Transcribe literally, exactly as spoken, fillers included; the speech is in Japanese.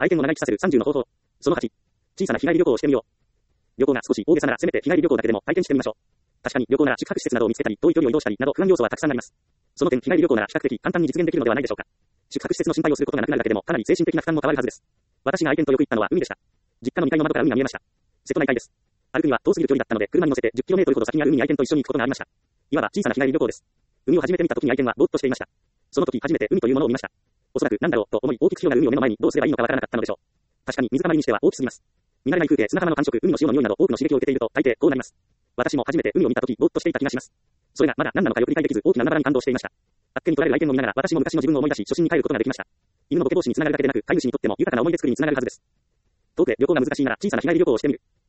愛犬を長生きさせるさんじゅうの方法。そのはち、小さな日帰り旅行をしてみよう。旅行が少し大げさならせめて日帰り旅行だけでも体験してみましょう。確かに旅行なら宿泊施設などを見つけたり、遠い距離を移動したりなど不安要素はたくさんあります。その点、日帰り旅行なら比較的簡単に実現できるのではないでしょうか。宿泊施設の心配をすることがなくなるだけでもかなり精神的な負担も変わるはずです。私が愛犬とよく行ったのは海でした。実家のにかいの窓から海が見えました。瀬戸内海です。歩くには遠すぎる距離だったので、車に乗せてじゅっキロメートルほど先にある海に愛犬と一緒に行くことがありました。いわば小さな日帰り旅行です。海を初めて見た時に愛犬はぼーっとしていました。その時初めて海というものを見ました。おそらくなんだろうと思い大きく広がる海を目の前にどうすればいいのかわからなかったのでしょう。確かに水たまりにしては大きすぎます。見慣れない風景、砂浜の感触、海の潮の匂いなど多くの刺激を受けていると大抵こうなります。私も初めて海を見た時ぼーっとしていた気がします。それがまだ何なのかよく理解できず大きな海原に感動していました。あっけに取られる愛犬を見ながら私も昔の自分を思い出し初心に帰ることができました。犬のボケ防止につながるだけでなく飼い主にとっても豊かな思い出作りにつながるはずです。遠くへ旅行が難しいなら小さな日帰り旅行をしてみる。